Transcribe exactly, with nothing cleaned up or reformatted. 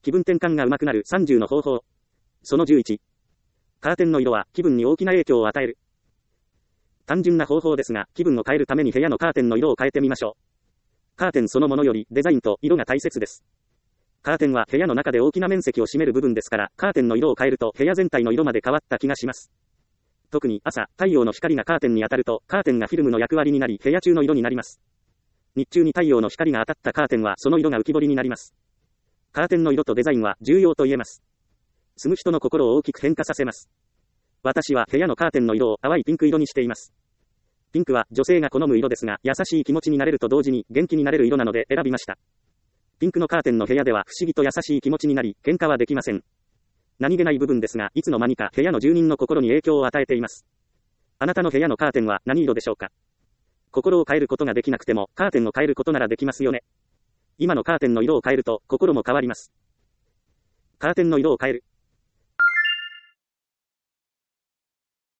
気分転換が上手くなるさんじゅうの方法。そのじゅういち。カーテンの色は気分に大きな影響を与える。単純な方法ですが、気分を変えるために部屋のカーテンの色を変えてみましょう。カーテンそのものよりデザインと色が大切です。カーテンは部屋の中で大きな面積を占める部分ですから、カーテンの色を変えると部屋全体の色まで変わった気がします。特に朝、太陽の光がカーテンに当たると、カーテンがフィルムの役割になり、部屋中の色になります。日中に太陽の光が当たったカーテンはその色が浮き彫りになります。カーテンの色とデザインは重要と言えます。住む人の心を大きく変化させます。私は部屋のカーテンの色を淡いピンク色にしています。ピンクは女性が好む色ですが、優しい気持ちになれると同時に元気になれる色なので選びました。ピンクのカーテンの部屋では不思議と優しい気持ちになり、喧嘩はできません。何気ない部分ですが、いつの間にか部屋の住人の心に影響を与えています。あなたの部屋のカーテンは何色でしょうか？心を変えることができなくても、カーテンを変えることならできますよね。今のカーテンの色を変えると、心も変わります。カーテンの色を変える。